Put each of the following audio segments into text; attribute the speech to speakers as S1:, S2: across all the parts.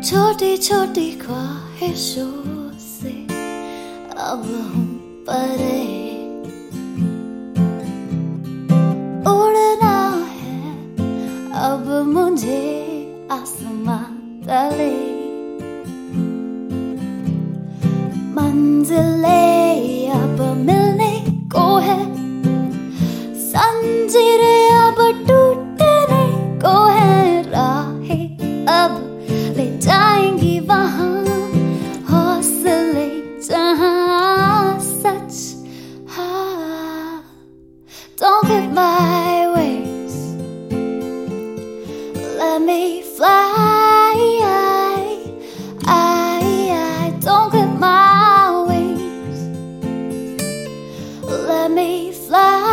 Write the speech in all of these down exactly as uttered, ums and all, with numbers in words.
S1: छोटी छोटी ख्वाहिशों से अब हूँ परे, उड़ना है अब मुझे आसमां तले, मंजिलें अब मिलने को है, जंजीरें अब टूटने को है, राहें अब ले जाएंगी वहाँ, हौसले जहाँ सच। हाँ, don't clip my wings, let me fly. I, I, don't clip my wings, let me fly.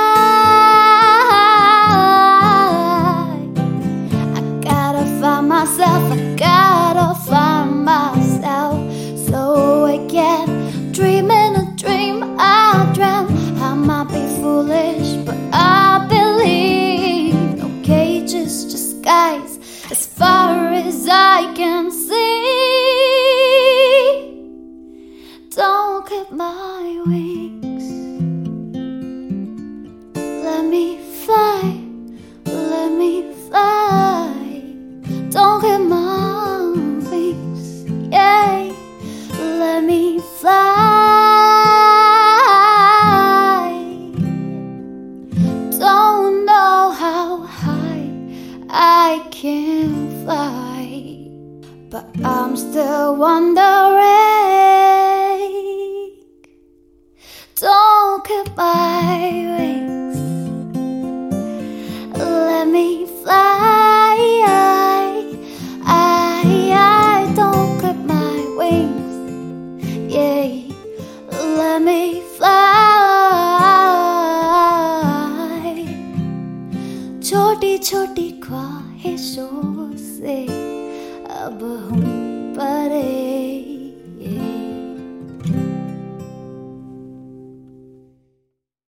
S1: Myself, I gotta find myself, so I can dream in a dream I dream. I might be foolish, but I believe no cages, just skies as far as I can see. Don't clip my wings, let me fly, let me fly. Don't clip my wings, yeah, let me fly. Don't know how high I can fly, but I'm still wondering. Don't clip my wings, let me fly. Let me fly. छोटी छोटी ख्वाहिशों से अब हूँ परे।